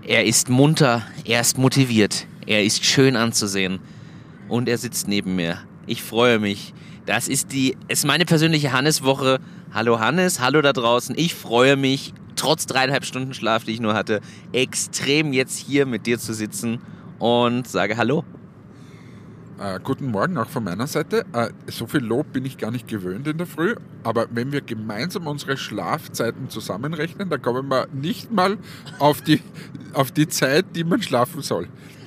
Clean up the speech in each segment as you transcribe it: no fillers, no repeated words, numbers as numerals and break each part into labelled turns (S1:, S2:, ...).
S1: Er ist munter, er ist motiviert, er ist schön anzusehen und er sitzt neben mir. Ich freue mich. Das ist meine persönliche Hannes-Woche. Hallo Hannes, hallo da draußen. Ich freue mich, trotz 3,5 Stunden Schlaf, die ich nur hatte, extrem jetzt hier mit dir zu sitzen und sage Hallo.
S2: Guten Morgen auch von meiner Seite. So viel Lob bin ich gar nicht gewöhnt in der Früh, aber wenn wir gemeinsam unsere Schlafzeiten zusammenrechnen, dann kommen wir nicht mal auf die Zeit, die man schlafen soll.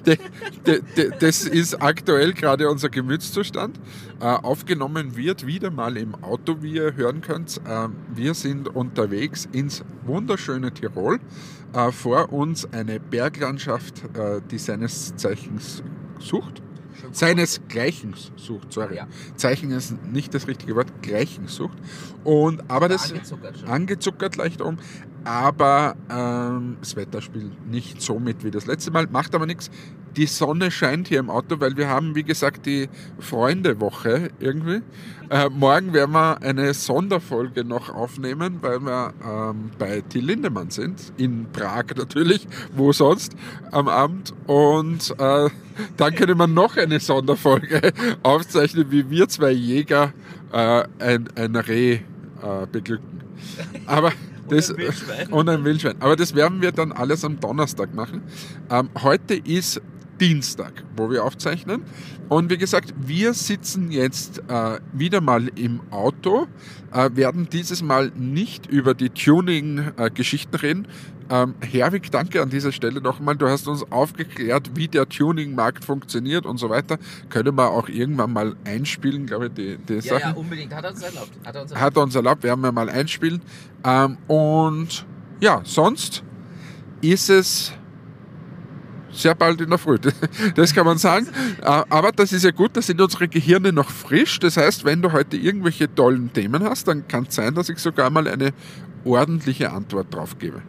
S2: Das ist aktuell gerade unser Gemütszustand. Aufgenommen wird wieder mal im Auto, wie ihr hören könnt. Wir sind unterwegs ins wunderschöne Tirol. Vor uns eine Berglandschaft, die seines Zeichens sucht. Seinesgleichen sucht, sorry. Ja. Zeichen ist nicht das richtige Wort, Gleichen sucht. Aber das angezuckert leicht um. Aber das Wetter spielt nicht so mit wie das letzte Mal, macht aber nichts. Die Sonne scheint hier im Auto, weil wir haben, wie gesagt, die Freundewoche irgendwie. Morgen werden wir eine Sonderfolge noch aufnehmen, weil wir bei Till Lindemann sind, in Prag natürlich, wo sonst am Abend. Und dann können wir noch eine Sonderfolge aufzeichnen, wie wir zwei Jäger ein Reh beglücken. Aber und ein Wildschwein. Aber das werden wir dann alles am Donnerstag machen. Heute ist Dienstag, wo wir aufzeichnen. Und wie gesagt, wir sitzen jetzt wieder mal im Auto, werden dieses Mal nicht über die Tuning-Geschichten reden. Herwig, danke an dieser Stelle nochmal. Du hast uns aufgeklärt, wie der Tuning-Markt funktioniert und so weiter. Können wir auch irgendwann mal einspielen, glaube ich, die Sachen.
S1: Ja, unbedingt. Hat er uns erlaubt.
S2: Hat er uns erlaubt, werden wir mal einspielen. Und ja, sonst ist es sehr bald in der Früh, das kann man sagen. Aber das ist ja gut, da sind unsere Gehirne noch frisch. Das heißt, wenn du heute irgendwelche tollen Themen hast, dann kann es sein, dass ich sogar mal eine ordentliche Antwort drauf gebe.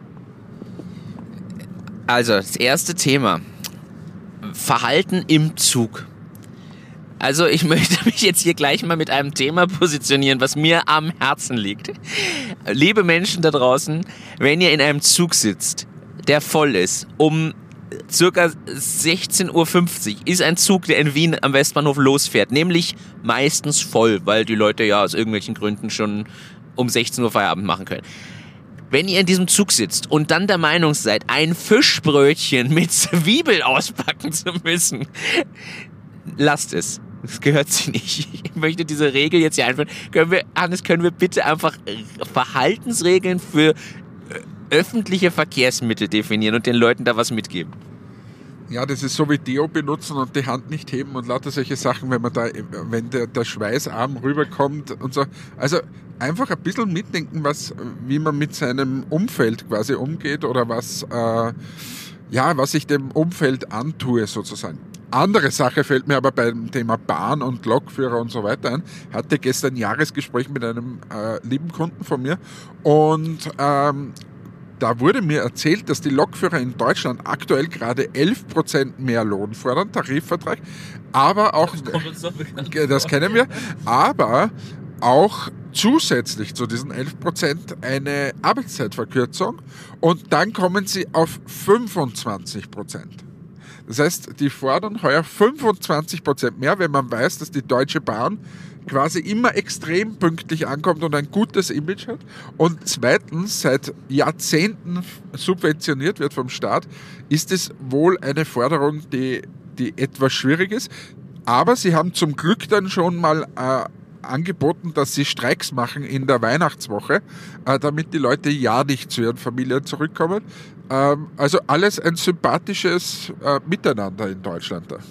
S1: Also, das erste Thema. Verhalten im Zug. Also, ich möchte mich jetzt hier gleich mal mit einem Thema positionieren, was mir am Herzen liegt. Liebe Menschen da draußen, wenn ihr in einem Zug sitzt, der voll ist, um circa 16.50 Uhr ist ein Zug, der in Wien am Westbahnhof losfährt, nämlich meistens voll, weil die Leute ja aus irgendwelchen Gründen schon um 16 Uhr Feierabend machen können. Wenn ihr in diesem Zug sitzt und dann der Meinung seid, ein Fischbrötchen mit Zwiebel auspacken zu müssen, lasst es. Das gehört sich nicht. Ich möchte diese Regel jetzt hier einführen. Können wir bitte einfach Verhaltensregeln für öffentliche Verkehrsmittel definieren und den Leuten da was mitgeben?
S2: Ja, das ist so wie Deo benutzen und die Hand nicht heben und lauter solche Sachen, wenn der Schweißarm rüberkommt und so. Also einfach ein bisschen mitdenken, wie man mit seinem Umfeld quasi umgeht oder was ich dem Umfeld antue sozusagen. Andere Sache fällt mir aber beim Thema Bahn und Lokführer und so weiter ein. Ich hatte gestern ein Jahresgespräch mit einem lieben Kunden von mir und da wurde mir erzählt, dass die Lokführer in Deutschland aktuell gerade 11% mehr Lohn fordern, Tarifvertrag, aber auch, das kennen wir, aber auch zusätzlich zu diesen 11% eine Arbeitszeitverkürzung und dann kommen sie auf 25%. Das heißt, die fordern heuer 25% mehr, wenn man weiß, dass die Deutsche Bahn quasi immer extrem pünktlich ankommt und ein gutes Image hat und zweitens seit Jahrzehnten subventioniert wird vom Staat, ist es wohl eine Forderung, die etwas schwierig ist. Aber sie haben zum Glück dann schon mal angeboten, dass sie Streiks machen in der Weihnachtswoche, damit die Leute ja nicht zu ihren Familien zurückkommen. Also alles ein sympathisches Miteinander in Deutschland da.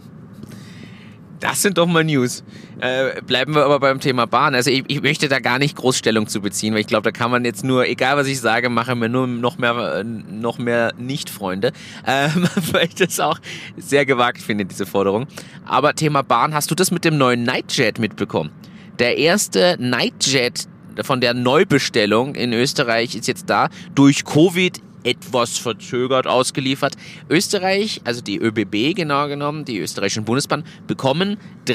S1: Das sind doch mal News. Bleiben wir aber beim Thema Bahn. Also ich möchte da gar nicht groß Stellung zu beziehen, weil ich glaube, da kann man jetzt nur, egal was ich sage, machen wir nur noch mehr Nicht-Freunde, weil ich das auch sehr gewagt finde, diese Forderung. Aber Thema Bahn, hast du das mit dem neuen Nightjet mitbekommen? Der erste Nightjet von der Neubestellung in Österreich ist jetzt da, durch Covid etwas verzögert ausgeliefert. Österreich, also die ÖBB genau genommen, die österreichischen Bundesbahnen, bekommen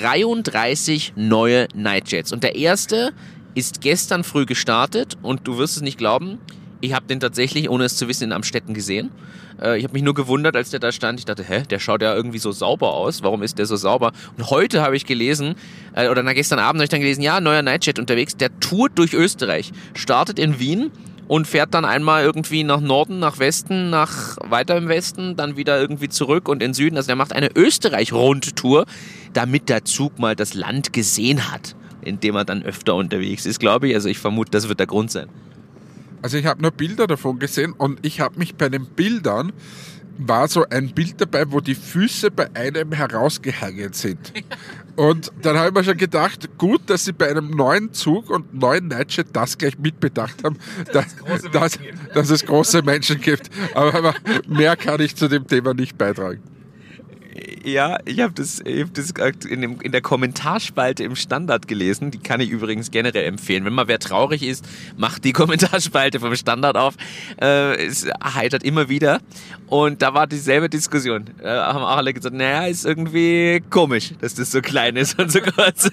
S1: 33 neue Nightjets. Und der erste ist gestern früh gestartet und du wirst es nicht glauben, Ich habe den tatsächlich, ohne es zu wissen, in Amstetten gesehen. Ich habe mich nur gewundert, als der da stand. Ich dachte, der schaut ja irgendwie so sauber aus. Warum ist der so sauber? Und heute habe ich gelesen, gestern Abend habe ich dann gelesen, ja, neuer Nightjet unterwegs, der tourt durch Österreich, startet in Wien und fährt dann einmal irgendwie nach Norden, nach Westen, weiter im Westen, dann wieder irgendwie zurück und in Süden. Also der macht eine Österreich-Rundtour, damit der Zug mal das Land gesehen hat, in dem er dann öfter unterwegs ist, glaube ich. Also ich vermute, das wird der Grund sein.
S2: Also ich habe nur Bilder davon gesehen und ich habe mich bei den Bildern, war so ein Bild dabei, wo die Füße bei einem herausgehangen sind. Und dann habe ich mir schon gedacht, gut, dass sie bei einem neuen Zug und neuen Nightjet das gleich mitbedacht haben, dass es große Menschen gibt. Aber mehr kann ich zu dem Thema nicht beitragen.
S1: Ja, ich hab das in der Kommentarspalte im Standard gelesen. Die kann ich übrigens generell empfehlen. Wenn mal wer traurig ist, macht die Kommentarspalte vom Standard auf. Es heitert immer wieder. Und da war dieselbe Diskussion. Haben auch alle gesagt, naja, ist irgendwie komisch, dass das so klein ist und so kurz.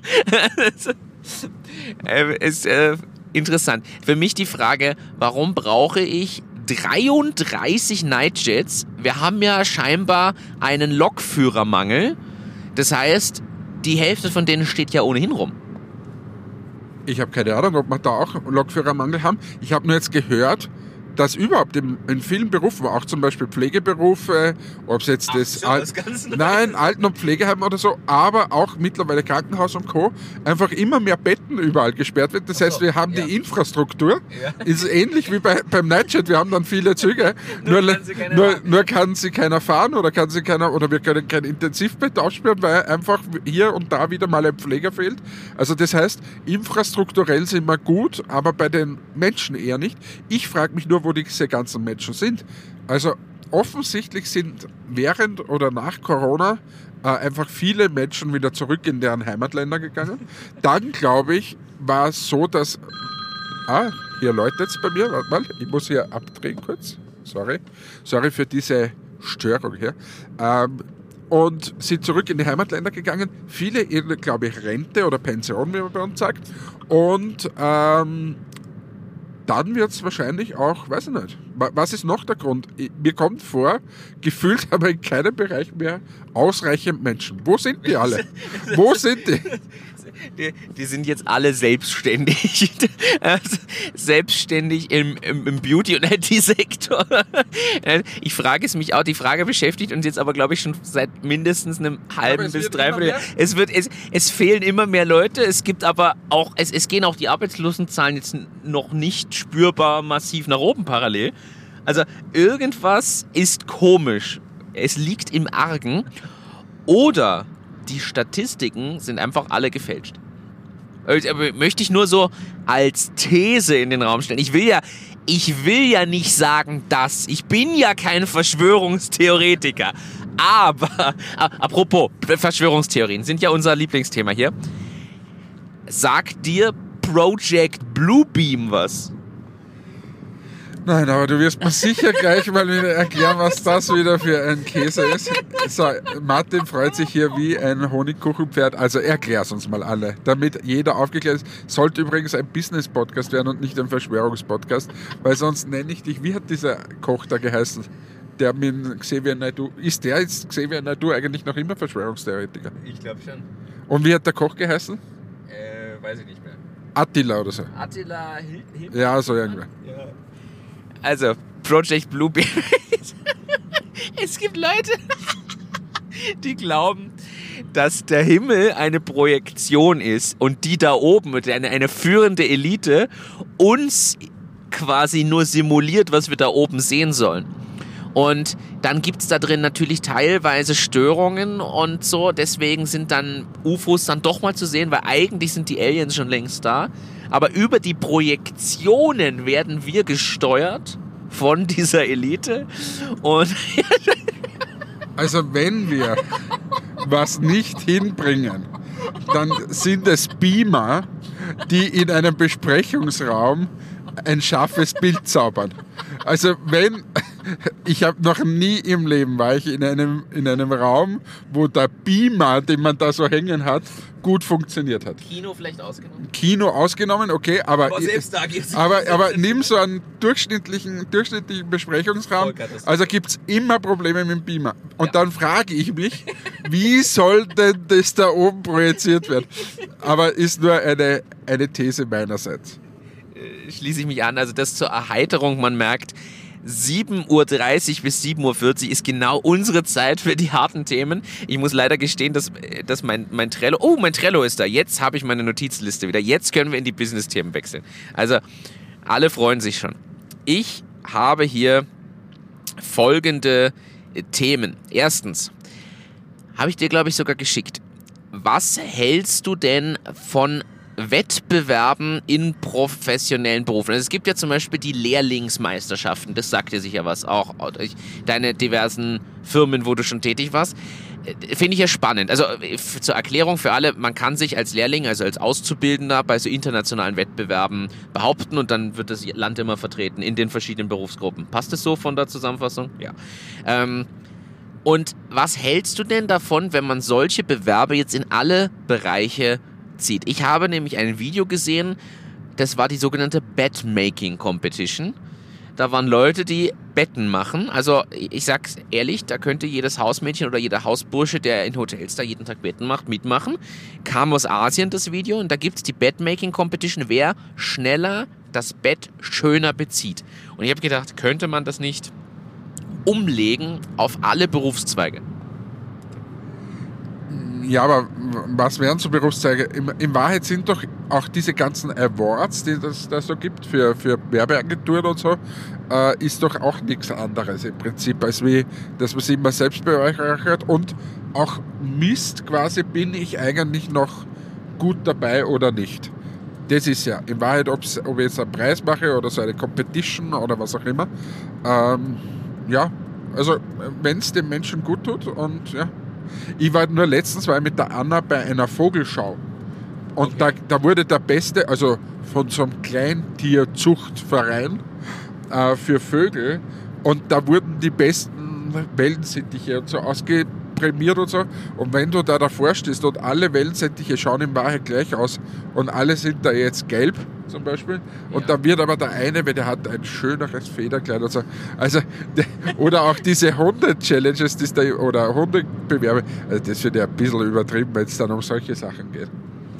S1: Ist interessant. Für mich die Frage, warum brauche ich 33 Nightjets? Wir haben ja scheinbar einen Lokführermangel. Das heißt, die Hälfte von denen steht ja ohnehin rum.
S2: Ich habe keine Ahnung, ob wir da auch Lokführermangel haben. Ich habe nur jetzt gehört, dass überhaupt in vielen Berufen, auch zum Beispiel Pflegeberufe, ob es jetzt Alten- und Pflegeheim oder so, aber auch mittlerweile Krankenhaus und Co., einfach immer mehr Betten überall gesperrt wird. Das heißt, wir haben die Infrastruktur, ist ähnlich wie beim Nightjet, wir haben dann viele Züge, nur kann sie keiner fahren oder wir können kein Intensivbett aufsperren, weil einfach hier und da wieder mal ein Pfleger fehlt. Also das heißt, infrastrukturell sind wir gut, aber bei den Menschen eher nicht. Ich frage mich nur, wo diese ganzen Menschen sind. Also offensichtlich sind während oder nach Corona einfach viele Menschen wieder zurück in deren Heimatländer gegangen. Dann, glaube ich, war es so, dass... hier läutet es bei mir. Warte mal, ich muss hier abdrehen kurz. Sorry für diese Störung hier. Und sind zurück in die Heimatländer gegangen. Viele, glaube ich, Rente oder Pension, wie man bei uns sagt. Und dann wird es wahrscheinlich auch, weiß ich nicht, was ist noch der Grund? Mir kommt vor, gefühlt aber in keinem Bereich mehr ausreichend Menschen. Wo sind die alle? Wo sind die?
S1: Die sind jetzt alle selbstständig. Selbstständig im Beauty- und IT-Sektor. Ich frage es mich auch, die Frage beschäftigt uns jetzt aber, glaube ich, schon seit mindestens einem halben bis dreiviertel Jahr. Es fehlen immer mehr Leute, es gibt aber auch, es gehen auch die Arbeitslosenzahlen jetzt noch nicht spürbar massiv nach oben parallel. Also irgendwas ist komisch. Es liegt im Argen. Oder die Statistiken sind einfach alle gefälscht. Aber möchte ich nur so als These in den Raum stellen. Ich will ja nicht sagen, dass. Ich bin ja kein Verschwörungstheoretiker. Aber, apropos, Verschwörungstheorien sind ja unser Lieblingsthema hier. Sagt dir Project Bluebeam was?
S2: Nein, aber du wirst mir sicher gleich mal wieder erklären, was das wieder für ein Käse ist. So, Martin freut sich hier wie ein Honigkuchenpferd. Also erklär's uns mal alle, damit jeder aufgeklärt ist. Sollte übrigens ein Business-Podcast werden und nicht ein Verschwörungspodcast, weil sonst nenne ich dich, wie hat dieser Koch da geheißen? Der mit Xavier Naidoo, ist der jetzt Xavier Naidoo eigentlich noch immer Verschwörungstheoretiker?
S1: Ich glaube schon.
S2: Und wie hat der Koch geheißen?
S1: Weiß ich nicht mehr.
S2: Attila oder so.
S1: Attila Hildmann?
S2: Ja, so irgendwer.
S1: Ja. Also, Project Bluebeam. Es gibt Leute, die glauben, dass der Himmel eine Projektion ist und die da oben, eine führende Elite, uns quasi nur simuliert, was wir da oben sehen sollen. Und dann gibt es da drin natürlich teilweise Störungen und so, deswegen sind dann UFOs dann doch mal zu sehen, weil eigentlich sind die Aliens schon längst da. Aber über die Projektionen werden wir gesteuert von dieser Elite. Und
S2: also wenn wir was nicht hinbringen, dann sind es Beamer, die in einem Besprechungsraum ein scharfes Bild zaubern. Also wenn ich habe noch nie im Leben war ich in einem Raum, wo der Beamer, den man da so hängen hat, gut funktioniert hat.
S1: Kino vielleicht ausgenommen?
S2: Kino ausgenommen, okay, aber
S1: selbst da geht's
S2: aber nimm so einen durchschnittlichen Besprechungsraum, also gibt es immer Probleme mit dem Beamer. Und dann frage ich mich, wie soll denn das da oben projiziert werden? Aber ist nur eine These meinerseits.
S1: Schließe ich mich an, also das zur Erheiterung, man merkt, 7.30 Uhr bis 7.40 Uhr ist genau unsere Zeit für die harten Themen. Ich muss leider gestehen, dass mein Trello... Oh, mein Trello ist da. Jetzt habe ich meine Notizliste wieder. Jetzt können wir in die Business-Themen wechseln. Also, alle freuen sich schon. Ich habe hier folgende Themen. Erstens, habe ich dir, glaube ich, sogar geschickt. Was hältst du denn von Wettbewerben in professionellen Berufen? Also es gibt ja zum Beispiel die Lehrlingsmeisterschaften, das sagt dir sicher was, auch deine diversen Firmen, wo du schon tätig warst. Finde ich ja spannend. Also zur Erklärung für alle, man kann sich als Lehrling, also als Auszubildender bei so internationalen Wettbewerben behaupten und dann wird das Land immer vertreten in den verschiedenen Berufsgruppen. Passt das so von der Zusammenfassung? Ja. Und was hältst du denn davon, wenn man solche Bewerbe jetzt in alle Bereiche zieht? Ich habe nämlich ein Video gesehen, das war die sogenannte Bet-Making Competition. Da waren Leute, die Betten machen. Also ich sag's ehrlich, da könnte jedes Hausmädchen oder jeder Hausbursche, der in Hotels da jeden Tag Betten macht, mitmachen. Kam aus Asien das Video und da gibt's die Bet-Making Competition, wer schneller das Bett schöner bezieht. Und ich habe gedacht, könnte man das nicht umlegen auf alle Berufszweige?
S2: Ja, aber was wären so Berufszweige? In Wahrheit sind doch auch diese ganzen Awards, die es da so gibt für Werbeagenturen und so, ist doch auch nichts anderes im Prinzip, als wie, dass man sich immer selbst bereichert und auch misst quasi, bin ich eigentlich noch gut dabei oder nicht. Das ist ja in Wahrheit, ob ich jetzt einen Preis mache oder so eine Competition oder was auch immer. Ja, also wenn es dem Menschen gut tut und ja. Ich war nur letztens mit der Anna bei einer Vogelschau und okay. da wurde der Beste, also von so einem Kleintierzuchtverein für Vögel und da wurden die besten Wellensittiche und so ausgeprämiert und so und wenn du da davor stehst und alle Wellensittiche schauen in Wahrheit gleich aus und alle sind da jetzt gelb zum Beispiel und da wird aber der eine, weil der hat ein schöneres Federkleid und so, also oder auch diese Hunde-Challenges oder Hundebewerbe, also das wird ja ein bisschen übertrieben, wenn es dann um solche Sachen geht.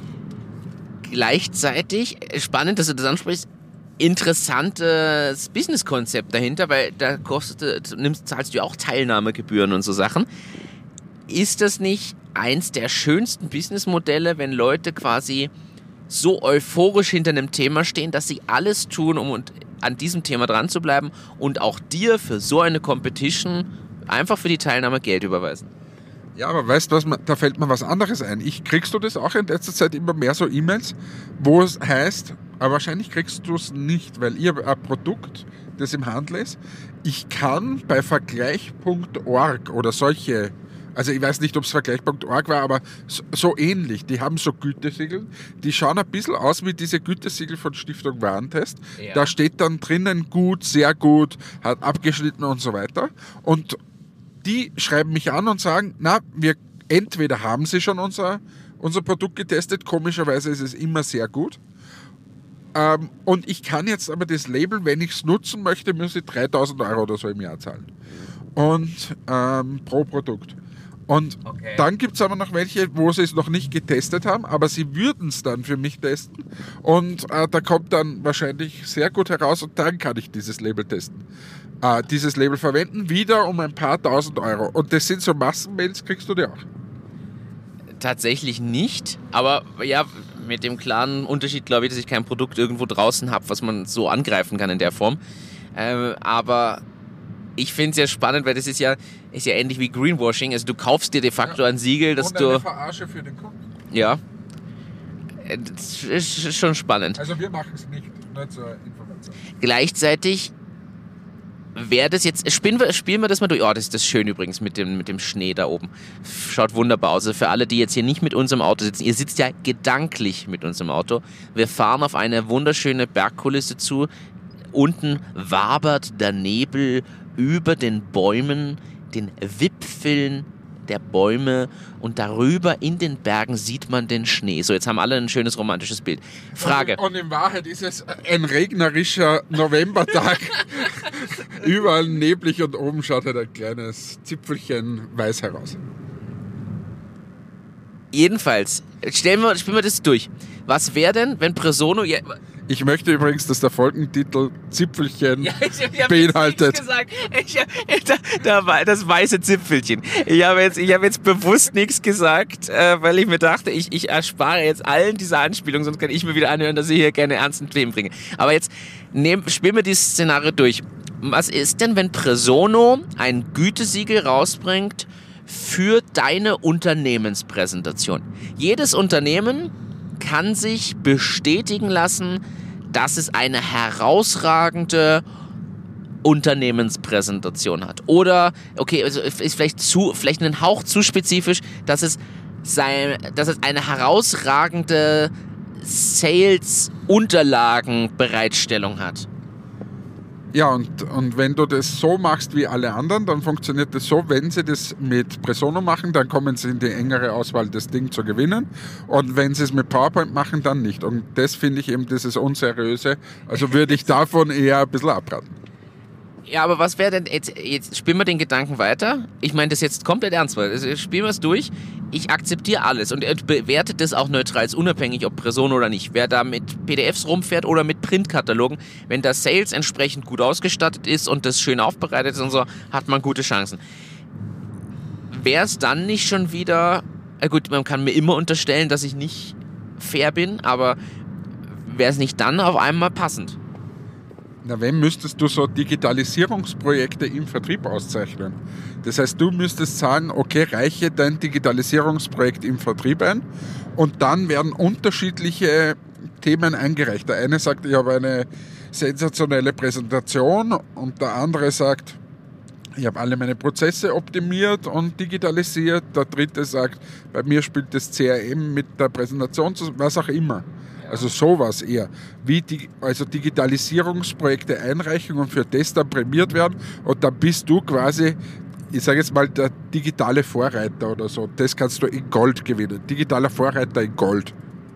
S1: Gleichzeitig, spannend, dass du das ansprichst, interessantes Businesskonzept dahinter, weil da zahlst du auch Teilnahmegebühren und so Sachen. Ist das nicht eins der schönsten Businessmodelle, wenn Leute quasi so euphorisch hinter einem Thema stehen, dass sie alles tun, um an diesem Thema dran zu bleiben und auch dir für so eine Competition einfach für die Teilnahme Geld überweisen?
S2: Ja, aber weißt du was, da fällt mir was anderes ein. Kriegst du das auch in letzter Zeit immer mehr so E-Mails, wo es heißt, aber wahrscheinlich kriegst du es nicht, weil ich habe ein Produkt, das im Handel ist. Ich kann bei Vergleich.org oder solche, also ich weiß nicht, ob es Vergleich.org war, aber so ähnlich. Die haben so Gütesiegel, die schauen ein bisschen aus wie diese Gütesiegel von Stiftung Warentest. Ja. Da steht dann drinnen gut, sehr gut, hat abgeschnitten und so weiter. Und die schreiben mich an und sagen, entweder haben sie schon unser Produkt getestet, komischerweise ist es immer sehr gut. Und ich kann jetzt aber das Label, wenn ich es nutzen möchte, muss ich 3.000 € oder so im Jahr zahlen. Und pro Produkt. Und dann gibt es aber noch welche, wo sie es noch nicht getestet haben, aber sie würden es dann für mich testen. Und da kommt dann wahrscheinlich sehr gut heraus und dann kann ich dieses Label testen. Dieses Label verwenden, wieder um ein paar tausend €. Und das sind so Massenmails, kriegst du die auch?
S1: Tatsächlich nicht, aber ja, mit dem klaren Unterschied, glaube ich, dass ich kein Produkt irgendwo draußen habe, was man so angreifen kann in der Form. Aber ich finde es ja spannend, weil das ist ja ähnlich wie Greenwashing. Also du kaufst dir de facto ein Siegel, dass du...
S2: Und eine Verarsche für den Kunden.
S1: Ja. Das ist schon spannend.
S2: Also wir machen es nicht, nur zur Information.
S1: Gleichzeitig wäre das jetzt... Spielen wir das mal durch. Oh, das ist das schön übrigens mit dem Schnee da oben. Schaut wunderbar aus. Also für alle, die jetzt hier nicht mit uns im Auto sitzen, ihr sitzt ja gedanklich mit uns im Auto. Wir fahren auf eine wunderschöne Bergkulisse zu. Unten wabert der Nebel über den Bäumen, den Wipfeln der Bäume und darüber in den Bergen sieht man den Schnee. So, jetzt haben alle ein schönes romantisches Bild. Frage.
S2: Und in Wahrheit ist es ein regnerischer Novembertag. Überall neblig und oben schaut halt ein kleines Zipfelchen weiß heraus.
S1: Jedenfalls, spielen wir das durch. Was wäre denn, wenn Presono...
S2: Ich möchte übrigens, dass der Folgentitel Zipfelchen beinhaltet.
S1: Das weiße Zipfelchen. Ich habe jetzt bewusst nichts gesagt, weil ich mir dachte, ich erspare jetzt allen diese Anspielungen, sonst kann ich mir wieder anhören, dass ich hier gerne ernsten Themen bringe. Aber jetzt spielen wir dieses Szenario durch. Was ist denn, wenn Presono ein Gütesiegel rausbringt für deine Unternehmenspräsentation? Jedes Unternehmen kann sich bestätigen lassen, dass es eine herausragende Unternehmenspräsentation hat. Oder, okay, also ist vielleicht einen Hauch zu spezifisch, dass es eine herausragende Sales-Unterlagenbereitstellung hat.
S2: Ja, und wenn du das so machst wie alle anderen, dann funktioniert das so, wenn sie das mit Presono machen, dann kommen sie in die engere Auswahl, das Ding zu gewinnen. Und wenn sie es mit PowerPoint machen, dann nicht. Und das finde ich eben dieses Unseriöse. Also würde ich davon eher ein bisschen abraten.
S1: Ja, aber was wäre denn, jetzt spielen wir den Gedanken weiter. Ich meine das jetzt komplett ernst, weil spielen wir es durch. Ich akzeptiere alles und bewerte das auch neutral, unabhängig ob Presono oder nicht. Wer da mit PDFs rumfährt oder mit Printkatalogen, wenn der Sales entsprechend gut ausgestattet ist und das schön aufbereitet ist und so, hat man gute Chancen. Wäre es dann nicht schon wieder, gut, man kann mir immer unterstellen, dass ich nicht fair bin, aber wäre es nicht dann auf einmal passend?
S2: Na, wenn müsstest du so Digitalisierungsprojekte im Vertrieb auszeichnen? Das heißt, du müsstest sagen, okay, reiche dein Digitalisierungsprojekt im Vertrieb ein und dann werden unterschiedliche Themen eingereicht. Der eine sagt, ich habe eine sensationelle Präsentation und der andere sagt, ich habe alle meine Prozesse optimiert und digitalisiert. Der dritte sagt, bei mir spielt das CRM mit der Präsentation zusammen, was auch immer. Also sowas eher. Also Digitalisierungsprojekte einreichen und für das dann prämiert werden. Und dann bist du quasi, ich sage jetzt mal, der digitale Vorreiter oder so. Das kannst du in Gold gewinnen. Digitaler Vorreiter in Gold.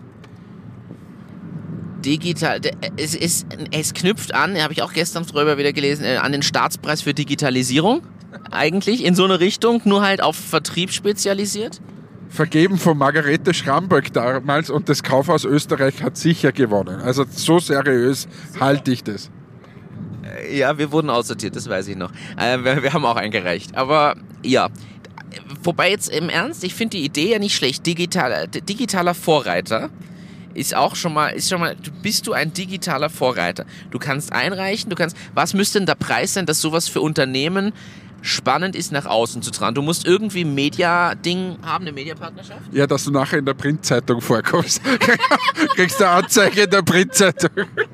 S1: Es knüpft an, habe ich auch gestern drüber wieder gelesen, an den Staatspreis für Digitalisierung. Eigentlich in so eine Richtung, nur halt auf Vertrieb spezialisiert.
S2: Vergeben von Margarete Schramberg damals und das Kaufhaus Österreich hat sicher gewonnen. Also so seriös halte ich das.
S1: Ja, wir wurden aussortiert, das weiß ich noch. Wir haben auch eingereicht. Aber ja, wobei jetzt im Ernst, ich finde die Idee ja nicht schlecht. Digitaler Vorreiter ist schon mal, bist du ein digitaler Vorreiter. Du kannst einreichen, was müsste denn der Preis sein, dass sowas für Unternehmen spannend ist, nach außen zu tragen? Du musst irgendwie ein Media-Ding haben, eine Mediapartnerschaft?
S2: Ja, dass du nachher in der Printzeitung vorkommst. Kriegst du eine Anzeige in der Printzeitung.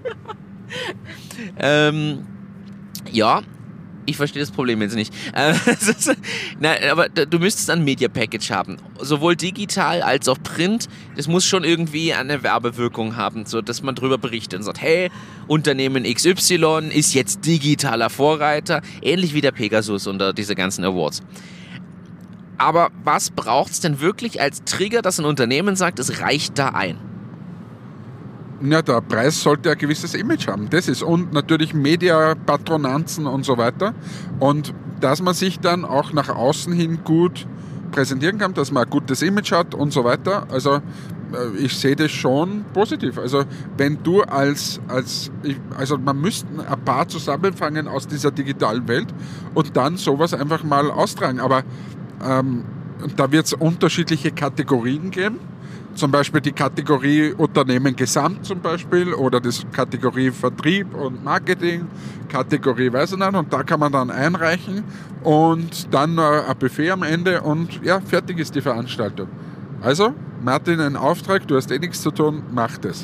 S1: Ja, ich verstehe das Problem jetzt nicht. Nein, aber du müsstest ein Media-Package haben. Sowohl digital als auch Print. Das muss schon irgendwie eine Werbewirkung haben, so dass man darüber berichtet und sagt, hey, Unternehmen XY ist jetzt digitaler Vorreiter, ähnlich wie der Pegasus unter diese ganzen Awards. Aber was braucht es denn wirklich als Trigger, dass ein Unternehmen sagt, es reicht da ein?
S2: Ja, der Preis sollte ein gewisses Image haben. Das ist. Und natürlich Mediapatronanzen und so weiter. Und dass man sich dann auch nach außen hin gut präsentieren kann, dass man ein gutes Image hat und so weiter. Also ich sehe das schon positiv. Also wenn du also man müsste ein paar zusammenfangen aus dieser digitalen Welt und dann sowas einfach mal austragen. Aber da wird es unterschiedliche Kategorien geben. Zum Beispiel die Kategorie Unternehmen Gesamt zum Beispiel oder die Kategorie Vertrieb und Marketing, Kategorie weiß ich nicht, und da kann man dann einreichen und dann ein Buffet am Ende und ja, fertig ist die Veranstaltung. Also, Martin, ein Auftrag, du hast eh nichts zu tun, mach das.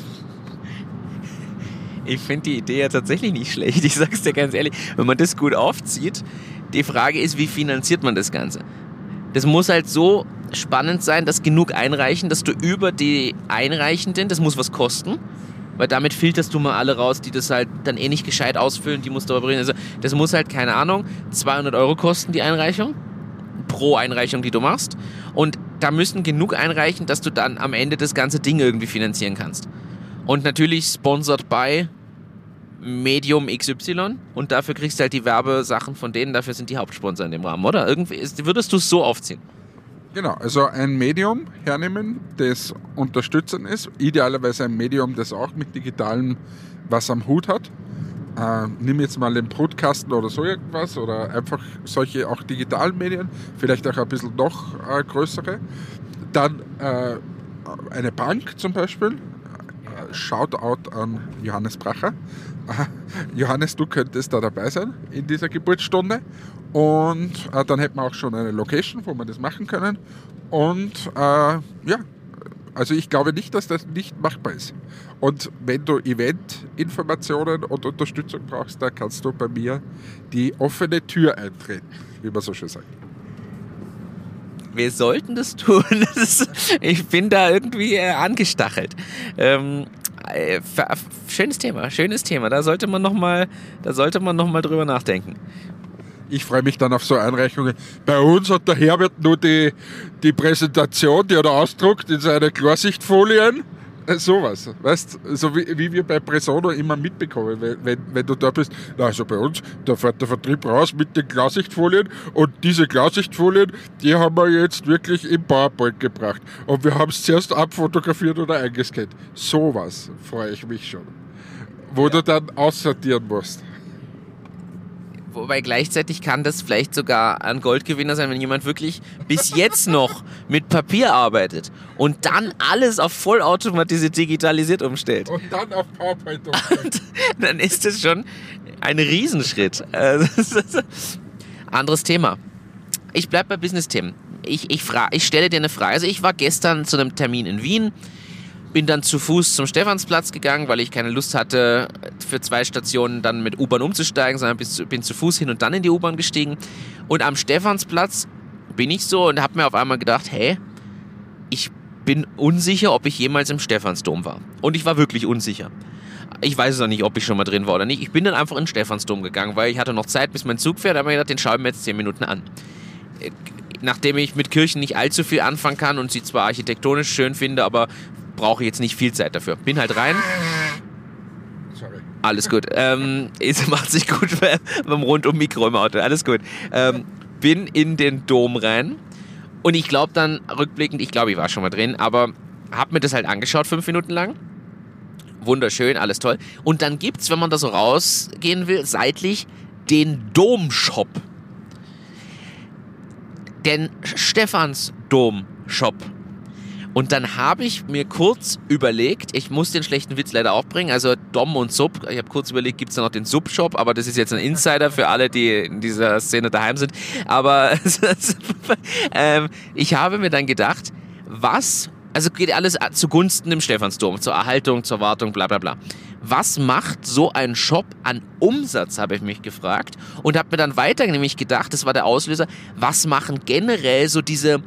S1: Ich finde die Idee ja tatsächlich nicht schlecht, ich sag's dir ganz ehrlich, wenn man das gut aufzieht, die Frage ist, wie finanziert man das Ganze? Das muss halt so spannend sein, dass genug einreichen, dass du über die Einreichenden, das muss was kosten, weil damit filterst du mal alle raus, die das halt dann eh nicht gescheit ausfüllen, die musst du aber bringen. Also das muss halt, keine Ahnung, 200 € kosten, die Einreichung, pro Einreichung, die du machst. Und da müssen genug einreichen, dass du dann am Ende das ganze Ding irgendwie finanzieren kannst. Und natürlich sponsored by Medium XY und dafür kriegst du halt die Werbesachen von denen, dafür sind die Hauptsponsor in dem Rahmen, oder? Irgendwie würdest du es so aufziehen?
S2: Genau, also ein Medium hernehmen, das unterstützend ist, idealerweise ein Medium, das auch mit Digitalem was am Hut hat. Nimm jetzt mal den Brutkasten oder so irgendwas oder einfach solche auch digitalen Medien, vielleicht auch ein bisschen noch größere. Dann eine Bank zum Beispiel. Shoutout an Johannes Bracher. Johannes, du könntest da dabei sein in dieser Geburtsstunde. Und dann hätten wir auch schon eine Location, wo wir das machen können. Und also ich glaube nicht, dass das nicht machbar ist. Und wenn du Event-Informationen und Unterstützung brauchst, dann kannst du bei mir die offene Tür eintreten, wie man so schön sagt.
S1: Wir sollten das tun. Ich bin da irgendwie angestachelt. Schönes Thema. Da sollte man noch mal drüber nachdenken.
S2: Ich freue mich dann auf so Einreichungen. Bei uns hat der Herbert nur die Präsentation, die hat er ausgedruckt in seine Klarsichtfolien. Sowas, weißt du, so wie wir bei Presono immer mitbekommen, wenn du da bist. Also bei uns, da fährt der Vertrieb raus mit den Klarsichtfolien und diese Klarsichtfolien, die haben wir jetzt wirklich im PowerPoint gebracht. Und wir haben es zuerst abfotografiert oder eingescannt. Sowas freue ich mich schon. Wo du dann aussortieren musst.
S1: Wobei gleichzeitig kann das vielleicht sogar ein Goldgewinner sein, wenn jemand wirklich bis jetzt noch mit Papier arbeitet und dann alles auf vollautomatisiert digitalisiert umstellt.
S2: Und dann auf PowerPoint umstellt.
S1: Dann ist das schon ein Riesenschritt. Anderes Thema. Ich bleibe bei Business-Themen. Ich stelle dir eine Frage. Also ich war gestern zu einem Termin in Wien, bin dann zu Fuß zum Stephansplatz gegangen, weil ich keine Lust hatte, für 2 Stationen dann mit U-Bahn umzusteigen, sondern bin zu Fuß hin und dann in die U-Bahn gestiegen. Und am Stephansplatz bin ich so und habe mir auf einmal gedacht, hey, ich bin unsicher, ob ich jemals im Stephansdom war. Und ich war wirklich unsicher. Ich weiß es noch nicht, ob ich schon mal drin war oder nicht. Ich bin dann einfach in den Stephansdom gegangen, weil ich hatte noch Zeit, bis mein Zug fährt. Da habe ich gedacht, den schaue ich mir jetzt 10 Minuten an. Nachdem ich mit Kirchen nicht allzu viel anfangen kann und sie zwar architektonisch schön finde, aber brauche ich jetzt nicht viel Zeit dafür. Bin halt rein.
S2: Sorry.
S1: Alles gut. Es macht sich gut beim Rundum-Mikro im Auto. Alles gut. Bin in den Dom rein und ich glaube dann rückblickend, ich war schon mal drin, aber habe mir das halt angeschaut 5 Minuten lang. Wunderschön, alles toll. Und dann gibt's, wenn man da so rausgehen will, seitlich den Domshop. Den Stephansdom-Shop. Und dann habe ich mir kurz überlegt, ich muss den schlechten Witz leider auch bringen, also Dom und Sub, ich habe kurz überlegt, gibt es da noch den Sub-Shop, aber das ist jetzt ein Insider für alle, die in dieser Szene daheim sind. Aber ich habe mir dann gedacht, also geht alles zugunsten dem Stephansdom, zur Erhaltung, zur Wartung, bla bla bla. Was macht so ein Shop an Umsatz, habe ich mich gefragt und habe mir dann weiter nämlich gedacht, das war der Auslöser, was machen generell so diese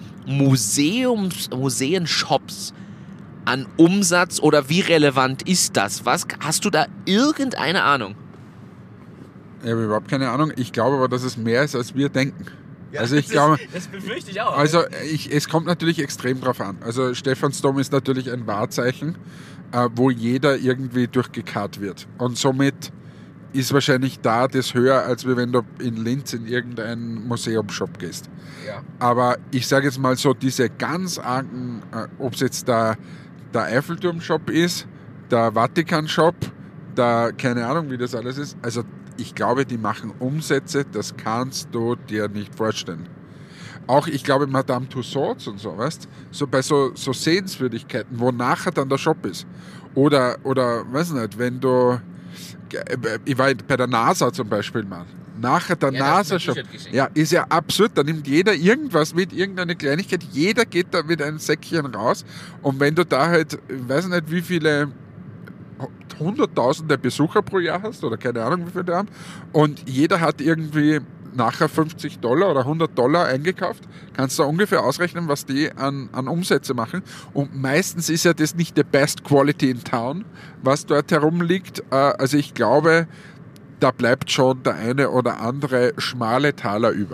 S1: Museen-Shops an Umsatz oder wie relevant ist das? Hast du da irgendeine Ahnung?
S2: Ich habe überhaupt keine Ahnung. Ich glaube aber, dass es mehr ist, als wir denken.
S1: Ja,
S2: also ich glaube,
S1: das befürchte ich auch.
S2: Also es kommt natürlich extrem drauf an. Also Stephansdom ist natürlich ein Wahrzeichen, wo jeder irgendwie durchgekarrt wird. Und somit ist wahrscheinlich da das höher, als wenn du in Linz in irgendeinen Museumshop gehst.
S1: Ja.
S2: Aber ich sage jetzt mal so, diese ganz argen, ob es jetzt der Eiffelturm-Shop ist, der Vatikan-Shop, keine Ahnung, wie das alles ist. Also ich glaube, die machen Umsätze, das kannst du dir nicht vorstellen. Auch, ich glaube, Madame Tussauds und so, weißt so bei so Sehenswürdigkeiten, wo nachher dann der Shop ist. Oder weiß nicht, wenn du, ich war bei der NASA zum Beispiel mal, nachher der NASA-Shop, ja, ist ja absurd, da nimmt jeder irgendwas mit, irgendeine Kleinigkeit, jeder geht da mit einem Säckchen raus und wenn du da halt, ich weiß nicht, wie viele Hunderttausende Besucher pro Jahr hast oder keine Ahnung, wie viele da haben und jeder hat irgendwie nachher $50 oder $100 eingekauft, kannst du ungefähr ausrechnen, was die an Umsätze machen. Und meistens ist ja das nicht the best quality in town, was dort herumliegt. Also ich glaube, da bleibt schon der eine oder andere schmale Taler über.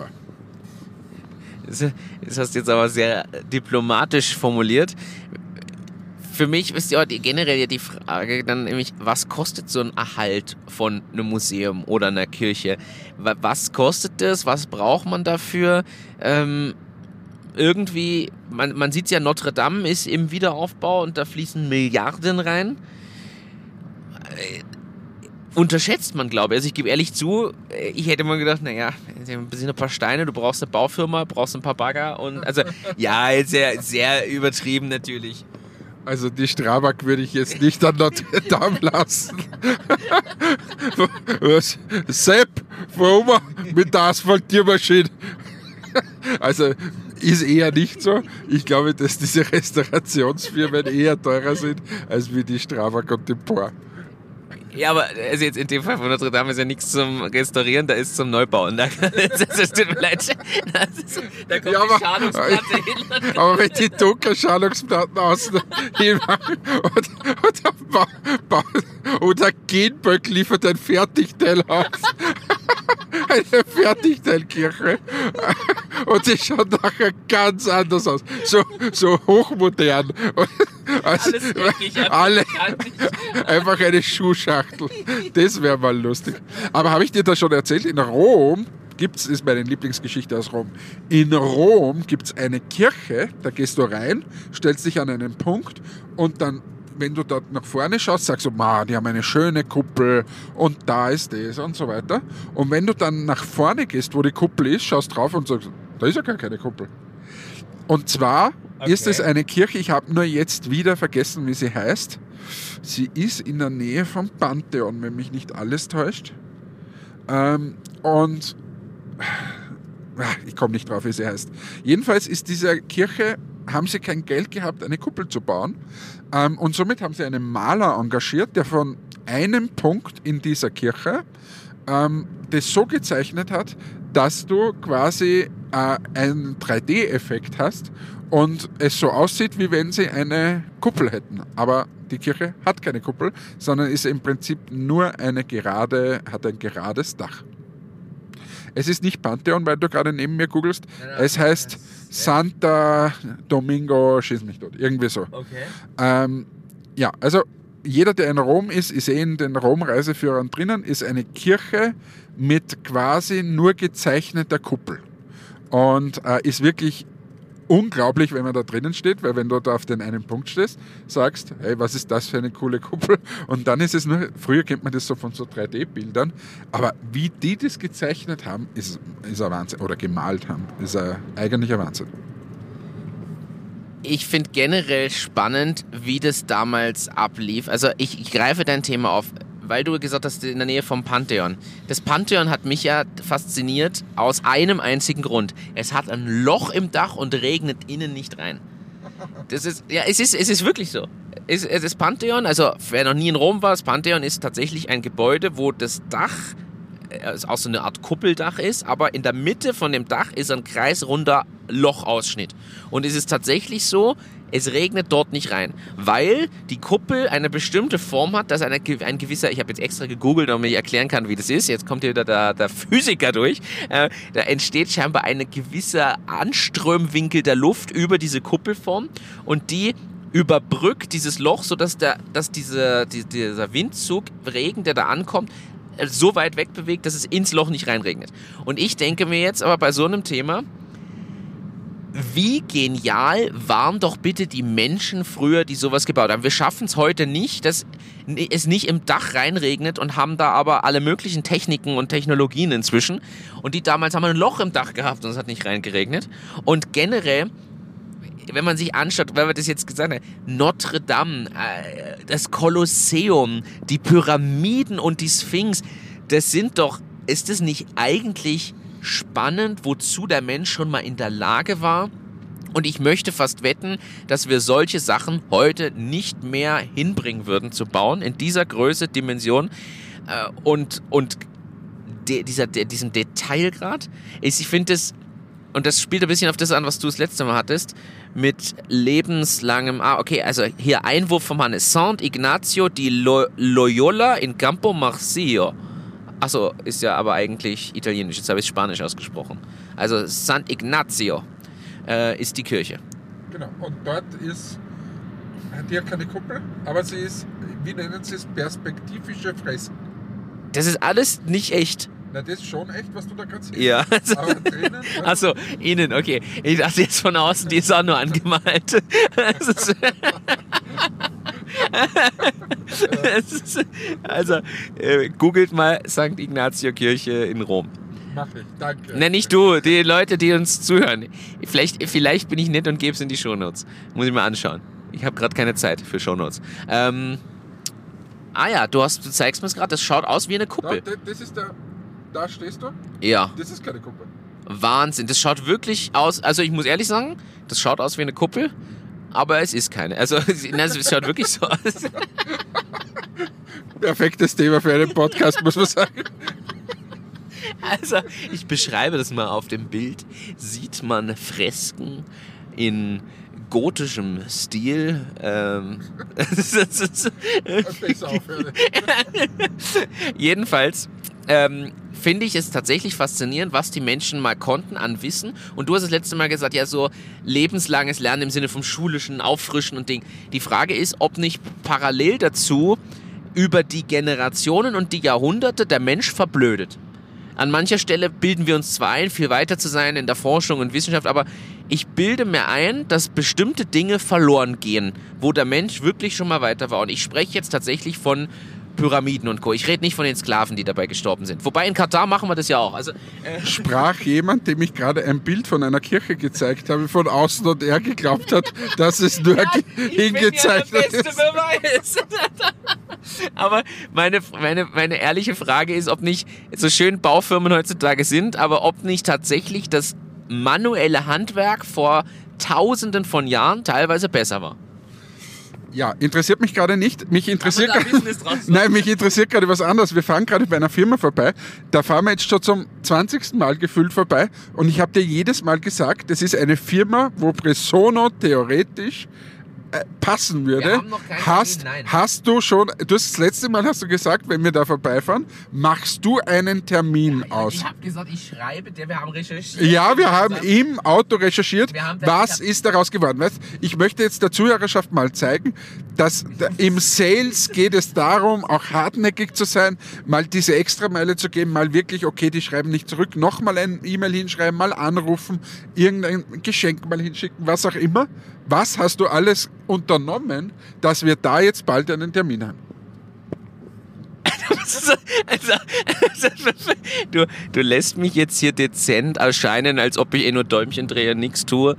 S1: Das hast du jetzt aber sehr diplomatisch formuliert. Für mich ist ja generell die Frage dann nämlich, was kostet so ein Erhalt von einem Museum oder einer Kirche? Was kostet das? Was braucht man dafür? Irgendwie, man sieht ja, Notre Dame ist im Wiederaufbau und da fließen Milliarden rein. Unterschätzt man, glaube ich. Also ich gebe ehrlich zu, ich hätte mal gedacht, naja, es sind ein paar Steine, du brauchst eine Baufirma, brauchst ein paar Bagger und also, ja, sehr, sehr übertrieben natürlich.
S2: Also die Strabag würde ich jetzt nicht an Notre Dame lassen. Sepp, fahr mal mit der Asphaltiermaschine. Also ist eher nicht so. Ich glaube, dass diese Restaurationsfirmen eher teurer sind, als wie die Strabag und die Por.
S1: Ja, aber also jetzt in dem Fall von Notre Dame ist ja nichts zum Restaurieren, da ist zum Neubauen. Das tut mir leid. Da kommt die Schalungsplatte hin.
S2: Aber wenn die Dunkelschalungsplatten außen hinmachen und der Genböck liefert ein Fertigteil aus. Eine Fertigteilkirche. Und die schaut nachher ganz anders aus. So hochmodern. Also,
S1: alles dreckig,
S2: einfach eine Schuhschachtel. Das wäre mal lustig. Aber habe ich dir das schon erzählt? In Rom ist meine Lieblingsgeschichte aus Rom. In Rom gibt es eine Kirche, da gehst du rein, stellst dich an einen Punkt und dann, wenn du dort nach vorne schaust, sagst du, die haben eine schöne Kuppel und da ist das und so weiter. Und wenn du dann nach vorne gehst, wo die Kuppel ist, schaust drauf und sagst, da ist ja gar keine Kuppel. Und zwar ist es eine Kirche, ich habe nur jetzt wieder vergessen, wie sie heißt. Sie ist in der Nähe vom Pantheon, wenn mich nicht alles täuscht. Und ich komme nicht drauf, wie sie heißt. Jedenfalls ist diese Kirche, haben sie kein Geld gehabt, eine Kuppel zu bauen. Und somit haben sie einen Maler engagiert, der von einem Punkt in dieser Kirche das so gezeichnet hat, dass du quasi einen 3D-Effekt hast und es so aussieht, wie wenn sie eine Kuppel hätten. Aber die Kirche hat keine Kuppel, sondern ist im Prinzip nur hat ein gerades Dach. Es ist nicht Pantheon, weil du gerade neben mir googelst. Es heißt Santa Domingo, schieß mich tot, irgendwie so.
S1: Okay.
S2: Ja, also jeder, der in Rom ist in den Rom-Reiseführern drinnen, ist eine Kirche mit quasi nur gezeichneter Kuppel. Und ist wirklich unglaublich, wenn man da drinnen steht, weil wenn du da auf den einen Punkt stehst, sagst, hey, was ist das für eine coole Kuppel? Und dann ist es nur, früher kennt man das so von so 3D-Bildern, aber wie die das gezeichnet haben, ist ein Wahnsinn. Oder gemalt haben, ist eigentlich ein Wahnsinn.
S1: Ich finde generell spannend, wie das damals ablief. Also ich greife dein Thema auf, weil du gesagt hast, in der Nähe vom Pantheon. Das Pantheon hat mich ja fasziniert aus einem einzigen Grund. Es hat ein Loch im Dach und regnet innen nicht rein. Es ist wirklich so. Das Pantheon, also wer noch nie in Rom war, das Pantheon ist tatsächlich ein Gebäude, wo das Dach auch so eine Art Kuppeldach ist, aber in der Mitte von dem Dach ist ein kreisrunder Lochausschnitt. Und es ist tatsächlich so, es regnet dort nicht rein, weil die Kuppel eine bestimmte Form hat, dass ein gewisser, ich habe jetzt extra gegoogelt, damit ich erklären kann, wie das ist, jetzt kommt hier wieder der Physiker durch, da entsteht scheinbar ein gewisser Anströmwinkel der Luft über diese Kuppelform und die überbrückt dieses Loch, sodass dieser Windzug, Regen, der da ankommt, so weit wegbewegt, dass es ins Loch nicht reinregnet. Und ich denke mir jetzt aber bei so einem Thema, wie genial waren doch bitte die Menschen früher, die sowas gebaut haben. Wir schaffen es heute nicht, dass es nicht im Dach reinregnet und haben da aber alle möglichen Techniken und Technologien inzwischen. Und die damals haben ein Loch im Dach gehabt und es hat nicht reingeregnet. Und generell, wenn man sich anschaut, weil wir das jetzt gesagt haben, Notre Dame, das Kolosseum, die Pyramiden und die Sphinx, ist das nicht eigentlich spannend, wozu der Mensch schon mal in der Lage war? Und ich möchte fast wetten, dass wir solche Sachen heute nicht mehr hinbringen würden zu bauen, in dieser Größe, Dimension. Und diesem Detailgrad. Ich finde das, und das spielt ein bisschen auf das an, was du das letzte Mal hattest, mit lebenslangem, also hier Einwurf vom Hannes, Sant Ignacio di Loyola in Campo Marzio. Achso, ist ja aber eigentlich italienisch, jetzt habe ich es spanisch ausgesprochen. Also Sant Ignacio ist die Kirche.
S2: Genau, und dort hat ja keine Kuppel, aber sie ist, wie nennen sie es, perspektivische Fresken.
S1: Das ist alles nicht echt.
S2: Na, das ist schon echt, was du da gerade siehst.
S1: Ja.
S2: Aber drinnen...
S1: Achso, innen, okay. Ich dachte jetzt von außen, die ist auch nur angemalt. Also, googelt mal St. Ignazio Kirche in Rom.
S2: Mach ich, danke.
S1: Ne, nicht du, die Leute, die uns zuhören. Vielleicht bin ich nett und gebe es in die Shownotes. Muss ich mal anschauen. Ich habe gerade keine Zeit für Shownotes. Du zeigst mir es gerade, das schaut aus wie eine Kuppel.
S2: Das ist da stehst du?
S1: Ja.
S2: Das ist keine Kuppel.
S1: Wahnsinn, das schaut wirklich aus, also ich muss ehrlich sagen, das schaut aus wie eine Kuppel, aber es ist keine. Also es schaut wirklich so aus.
S2: Perfektes Thema für einen Podcast, muss man sagen.
S1: Also, ich beschreibe das mal auf dem Bild. Sieht man Fresken in gotischem Stil. Jedenfalls finde ich es tatsächlich faszinierend, was die Menschen mal konnten an Wissen. Und du hast das letzte Mal gesagt, ja, so lebenslanges Lernen im Sinne vom schulischen Auffrischen und Ding. Die Frage ist, ob nicht parallel dazu über die Generationen und die Jahrhunderte der Mensch verblödet. An mancher Stelle bilden wir uns zwar ein, viel weiter zu sein in der Forschung und Wissenschaft, aber ich bilde mir ein, dass bestimmte Dinge verloren gehen, wo der Mensch wirklich schon mal weiter war. Und ich spreche jetzt tatsächlich von Pyramiden und Co. Ich rede nicht von den Sklaven, die dabei gestorben sind. Wobei in Katar machen wir das ja auch. Also,
S2: sprach jemand, dem ich gerade ein Bild von einer Kirche gezeigt habe, von außen und er geglaubt hat, dass es nur hingezeichnet ist.
S1: Beweis. Aber meine ehrliche Frage ist, ob nicht, so schön Baufirmen heutzutage sind, aber ob nicht tatsächlich das manuelle Handwerk vor Tausenden von Jahren teilweise besser war.
S2: Ja, interessiert mich gerade nicht. Mich interessiert gerade was anderes. Wir fahren gerade bei einer Firma vorbei. Da fahren wir jetzt schon zum 20. Mal gefühlt vorbei. Und ich habe dir jedes Mal gesagt, das ist eine Firma, wo Bresono theoretisch passen würde.
S1: Wir haben noch keinen
S2: hast du schon, das letzte Mal hast du gesagt, wenn wir da vorbeifahren, machst du einen Termin aus.
S1: Ich habe gesagt, ich schreibe dir, wir haben recherchiert.
S2: Ja, wir haben im Auto recherchiert, was ist daraus geworden. Weißt, ich möchte jetzt der Zuhörerschaft mal zeigen, dass im Sales geht es darum, auch hartnäckig zu sein, mal diese Extrameile zu geben, mal wirklich, okay, die schreiben nicht zurück, nochmal ein E-Mail hinschreiben, mal anrufen, irgendein Geschenk mal hinschicken, was auch immer. Was hast du alles unternommen, dass wir da jetzt bald einen Termin haben?
S1: Du lässt mich jetzt hier dezent erscheinen, als ob ich nur Däumchen drehe, nichts tue.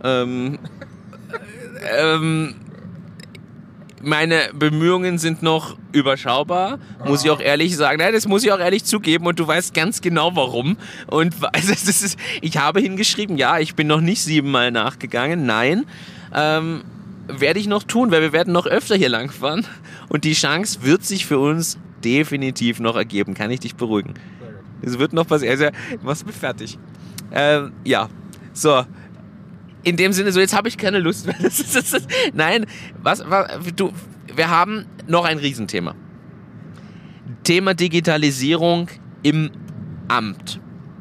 S1: Meine Bemühungen sind noch überschaubar, muss ich auch ehrlich sagen. Nein, das muss ich auch ehrlich zugeben und du weißt ganz genau warum. Und also ich habe hingeschrieben, ja, ich bin noch nicht 7-mal nachgegangen, nein. Werde ich noch tun, weil wir werden noch öfter hier langfahren und die Chance wird sich für uns definitiv noch ergeben, kann ich dich beruhigen. Es wird noch passieren, also machst mich fertig. Ja, so. In dem Sinne, so jetzt habe ich keine Lust mehr. Nein, wir haben noch ein Riesenthema. Thema Digitalisierung im Amt.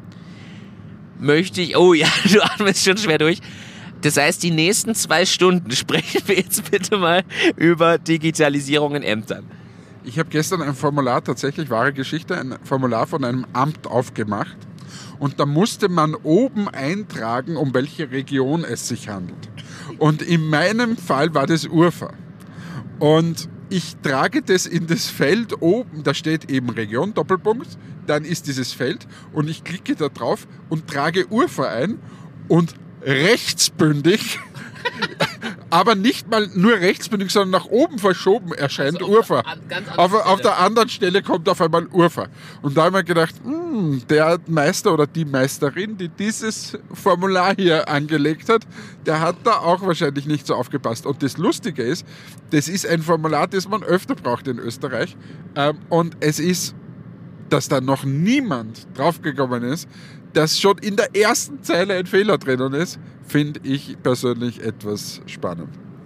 S1: Oh ja, du atmest schon schwer durch. Das heißt, die nächsten 2 Stunden sprechen wir jetzt bitte mal über Digitalisierung in Ämtern.
S2: Ich habe gestern ein Formular, tatsächlich wahre Geschichte, ein Formular von einem Amt aufgemacht. Und da musste man oben eintragen, um welche Region es sich handelt. Und in meinem Fall war das Urfa. Und ich trage das in das Feld oben, da steht eben Region, Doppelpunkt, dann ist dieses Feld und ich klicke da drauf und trage Urfa ein und rechtsbündig, aber nicht mal nur rechtsbündig, sondern nach oben verschoben erscheint also Urfa. Auf der anderen Stelle kommt auf einmal Urfa. Und da habe ich mir gedacht, der Meister oder die Meisterin, die dieses Formular hier angelegt hat, der hat da auch wahrscheinlich nicht so aufgepasst. Und das Lustige ist, das ist ein Formular, das man öfter braucht in Österreich. Und es ist dass da noch niemand draufgekommen ist, dass schon in der ersten Zeile ein Fehler drinnen ist, finde ich persönlich etwas spannend.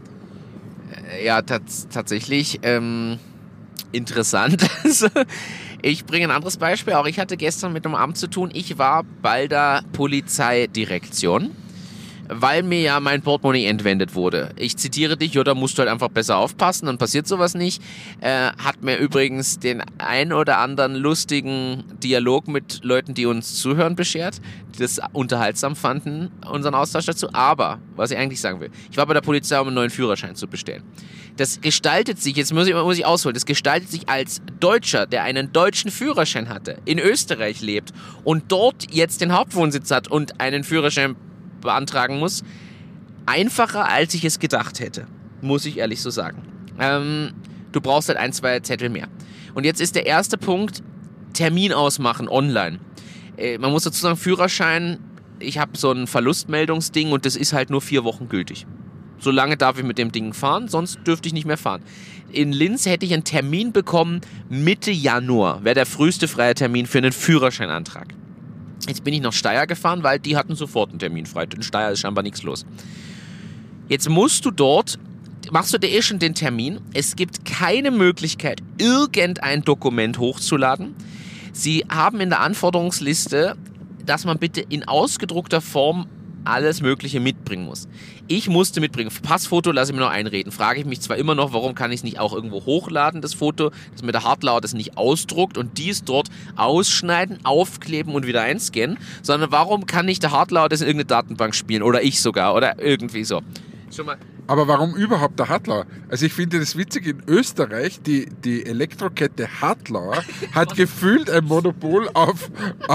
S1: Ja, tatsächlich interessant. Ich bringe ein anderes Beispiel. Auch ich hatte gestern mit einem Amt zu tun. Ich war bei der Polizeidirektion, weil mir ja mein Portemonnaie entwendet wurde. Ich zitiere dich, da musst du halt einfach besser aufpassen, dann passiert sowas nicht. Hat mir übrigens den ein oder anderen lustigen Dialog mit Leuten, die uns zuhören, beschert, die das unterhaltsam fanden, unseren Austausch dazu. Aber, was ich eigentlich sagen will, ich war bei der Polizei, um einen neuen Führerschein zu bestellen. Das gestaltet sich, jetzt muss ich ausholen, das gestaltet sich als Deutscher, der einen deutschen Führerschein hatte, in Österreich lebt und dort jetzt den Hauptwohnsitz hat und einen Führerschein beantragen muss, einfacher, als ich es gedacht hätte, muss ich ehrlich so sagen. Du brauchst halt 1, 2 Zettel mehr. Und jetzt ist der erste Punkt, Termin ausmachen online. Man muss dazu sagen, Führerschein, ich habe so ein Verlustmeldungsding und das ist halt nur 4 Wochen gültig. So lange darf ich mit dem Ding fahren, sonst dürfte ich nicht mehr fahren. In Linz hätte ich einen Termin bekommen, Mitte Januar, wäre der früheste freie Termin für einen Führerscheinantrag. Jetzt bin ich nach Steyr gefahren, weil die hatten sofort einen Termin frei. In Steyr ist scheinbar nichts los. Jetzt musst du dort, machst du dir schon den Termin. Es gibt keine Möglichkeit, irgendein Dokument hochzuladen. Sie haben in der Anforderungsliste, dass man bitte in ausgedruckter Form alles Mögliche mitbringen muss. Ich musste mitbringen. Passfoto lasse ich mir noch einreden. Frage ich mich zwar immer noch, warum kann ich es nicht auch irgendwo hochladen, das Foto, dass mir der Hardlauer das nicht ausdruckt und dies dort ausschneiden, aufkleben und wieder einscannen, sondern warum kann nicht der Hardlauer das in irgendeine Datenbank spielen oder ich sogar oder irgendwie so. Schon mal.
S2: Aber warum überhaupt der Hardlauer? Also ich finde das witzig, in Österreich, die Elektrokette Hardlauer hat gefühlt ein Monopol auf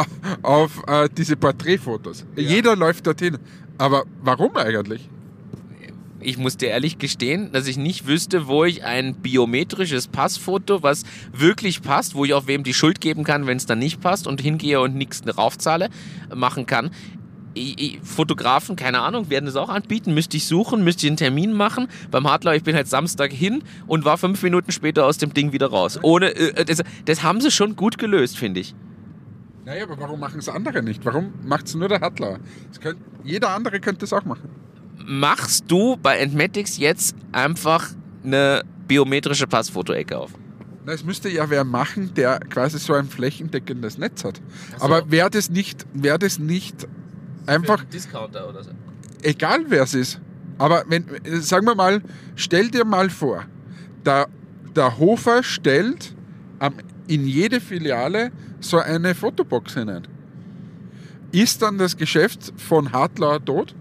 S2: diese Porträtfotos. Ja. Jeder läuft dorthin. Aber warum eigentlich?
S1: Ich muss dir ehrlich gestehen, dass ich nicht wüsste, wo ich ein biometrisches Passfoto, was wirklich passt, wo ich auch wem die Schuld geben kann, wenn es dann nicht passt und hingehe und nichts raufzahle, machen kann. Fotografen, keine Ahnung, werden das auch anbieten, müsste ich suchen, müsste ich einen Termin machen. Beim Hardlauer, ich bin halt Samstag hin und war 5 Minuten später aus dem Ding wieder raus. Ohne, das haben sie schon gut gelöst, finde ich.
S2: Naja, aber warum machen es andere nicht? Warum macht es nur der Hardlauer? Jeder andere könnte es auch machen.
S1: Machst du bei Entmatics jetzt einfach eine biometrische Passfoto-Ecke auf?
S2: Na, es müsste ja wer machen, der quasi so ein flächendeckendes Netz hat. So. Aber wäre das nicht einfach...
S1: Discounter oder so?
S2: Egal wer es ist. Aber sagen wir mal, stell dir mal vor, der Hofer stellt in jede Filiale so eine Fotobox hinein. Ist dann das Geschäft von Hardlauer tot?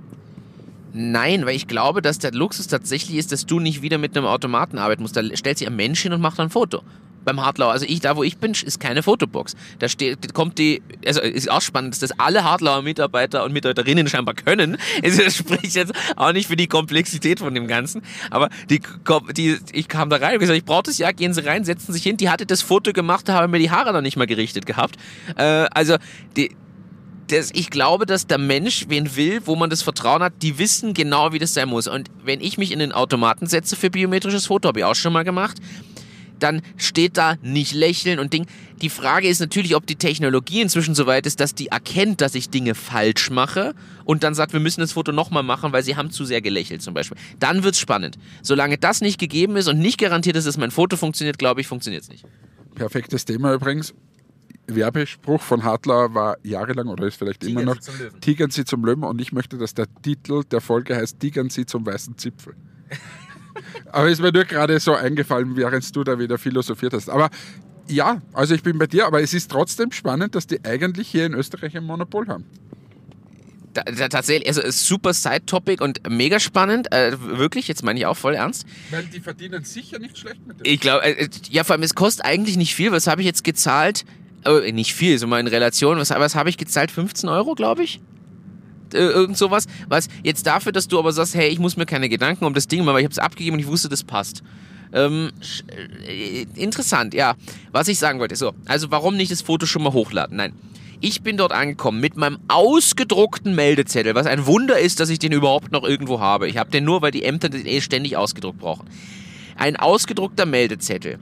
S1: Nein, weil ich glaube, dass der Luxus tatsächlich ist, dass du nicht wieder mit einem Automaten arbeiten musst. Da stellt sich ein Mensch hin und macht ein Foto. Beim Hardlauer, also da wo ich bin, ist keine Fotobox. Da ist auch spannend, dass das alle Hardlauer Mitarbeiter und Mitarbeiterinnen scheinbar können. Also das spricht jetzt auch nicht für die Komplexität von dem Ganzen. Aber ich kam da rein und gesagt, ich brauche das ja, gehen Sie rein, setzen sich hin. Die hatte das Foto gemacht, da habe mir die Haare noch nicht mal gerichtet gehabt. Ich glaube, dass der Mensch, wen will, wo man das Vertrauen hat, die wissen genau, wie das sein muss. Und wenn ich mich in den Automaten setze für biometrisches Foto, habe ich auch schon mal gemacht, dann steht da nicht lächeln und Ding. Die Frage ist natürlich, ob die Technologie inzwischen so weit ist, dass die erkennt, dass ich Dinge falsch mache und dann sagt, wir müssen das Foto nochmal machen, weil sie haben zu sehr gelächelt zum Beispiel. Dann wird's spannend. Solange das nicht gegeben ist und nicht garantiert ist, dass mein Foto funktioniert, glaube ich, funktioniert es nicht.
S2: Perfektes Thema übrigens. Werbespruch von Hardlauer war jahrelang oder ist vielleicht immer noch Tigern Sie zum Löwen und ich möchte, dass der Titel der Folge heißt Tigern Sie zum weißen Zipfel. Aber ist mir nur gerade so eingefallen, während du da wieder philosophiert hast. Aber ja, also ich bin bei dir, aber es ist trotzdem spannend, dass die eigentlich hier in Österreich ein Monopol haben.
S1: Tatsächlich, also super Side-Topic und mega spannend, wirklich, jetzt meine ich auch voll ernst.
S2: Weil die verdienen sicher nicht schlecht mit dem.
S1: Ich glaube, ja, vor allem, es kostet eigentlich nicht viel, was habe ich jetzt gezahlt? Nicht viel, so mal in Relation, was habe ich gezahlt? 15 Euro, glaube ich? Irgend sowas, was jetzt dafür, dass du aber sagst, hey, ich muss mir keine Gedanken um das Ding machen, weil ich habe es abgegeben und ich wusste, das passt. Interessant, ja. Was ich sagen wollte, so, also warum nicht das Foto schon mal hochladen? Nein. Ich bin dort angekommen mit meinem ausgedruckten Meldezettel, was ein Wunder ist, dass ich den überhaupt noch irgendwo habe. Ich habe den nur, weil die Ämter den ständig ausgedruckt brauchen. Ein ausgedruckter Meldezettel.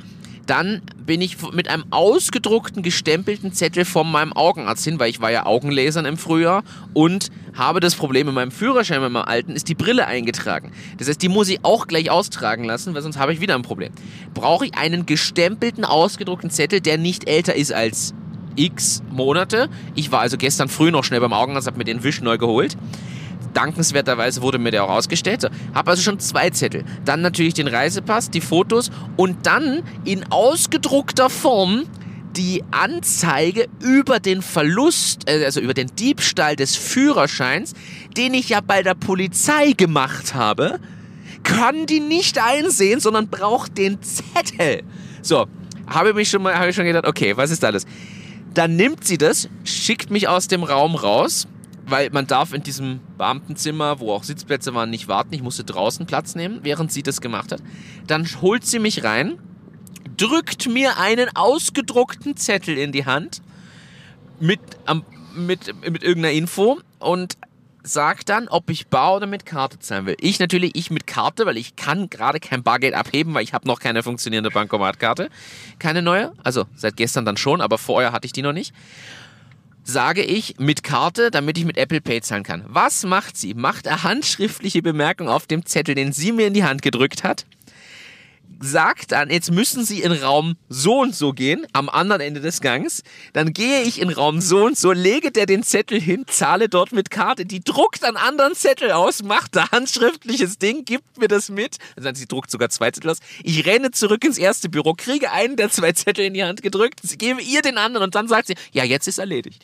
S1: Dann bin ich mit einem ausgedruckten, gestempelten Zettel von meinem Augenarzt hin, weil ich war ja Augenlasern im Frühjahr und habe das Problem mit meinem Führerschein, mit meinem alten, ist die Brille eingetragen. Das heißt, die muss ich auch gleich austragen lassen, weil sonst habe ich wieder ein Problem. Brauche ich einen gestempelten, ausgedruckten Zettel, der nicht älter ist als x Monate. Ich war also gestern früh noch schnell beim Augenarzt, habe mir den Wisch neu geholt. Dankenswerterweise wurde mir der auch ausgestellt. So, habe also schon 2 Zettel. Dann natürlich den Reisepass, die Fotos und dann in ausgedruckter Form die Anzeige über den Verlust, also über den Diebstahl des Führerscheins, den ich ja bei der Polizei gemacht habe, kann die nicht einsehen, sondern braucht den Zettel. So, habe ich schon gedacht, okay, was ist alles? Dann nimmt sie das, schickt mich aus dem Raum raus, weil man darf in diesem Beamtenzimmer, wo auch Sitzplätze waren, nicht warten. Ich musste draußen Platz nehmen, während sie das gemacht hat. Dann holt sie mich rein, drückt mir einen ausgedruckten Zettel in die Hand mit irgendeiner Info und sagt dann, ob ich bar oder mit Karte zahlen will. Ich mit Karte, weil ich kann gerade kein Bargeld abheben, weil ich habe noch keine funktionierende Bankomatkarte. Keine neue, also seit gestern dann schon, aber vorher hatte ich die noch nicht. Sage ich mit Karte, damit ich mit Apple Pay zahlen kann. Was macht sie? Macht eine handschriftliche Bemerkung auf dem Zettel, den sie mir in die Hand gedrückt hat. Sagt dann, jetzt müssen Sie in Raum so und so gehen, am anderen Ende des Gangs. Dann gehe ich in Raum so und so, lege der den Zettel hin, zahle dort mit Karte. Die druckt einen anderen Zettel aus, macht da handschriftliches Ding, gibt mir das mit. Also sie druckt sogar 2 Zettel aus. Ich renne zurück ins erste Büro, kriege einen der 2 Zettel in die Hand gedrückt, gebe ihr den anderen und dann sagt sie, ja, jetzt ist erledigt.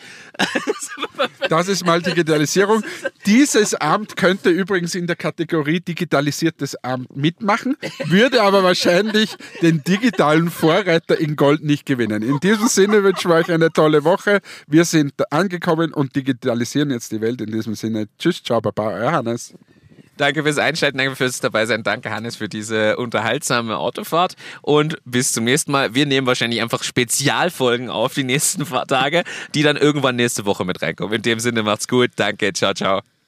S2: Das ist mal Digitalisierung. Dieses Amt könnte übrigens in der Kategorie digitalisiertes Amt mitmachen, würde aber wahrscheinlich den digitalen Vorreiter in Gold nicht gewinnen. In diesem Sinne wünschen wir euch eine tolle Woche. Wir sind angekommen und digitalisieren jetzt die Welt. In diesem Sinne, tschüss, ciao, baba, euer Hannes.
S1: Danke fürs Einschalten, danke fürs Dabeisein. Danke, Hannes, für diese unterhaltsame Autofahrt. Und bis zum nächsten Mal. Wir nehmen wahrscheinlich einfach Spezialfolgen auf die nächsten paar Tage, die dann irgendwann nächste Woche mit reinkommen. In dem Sinne, macht's gut. Danke, ciao, ciao.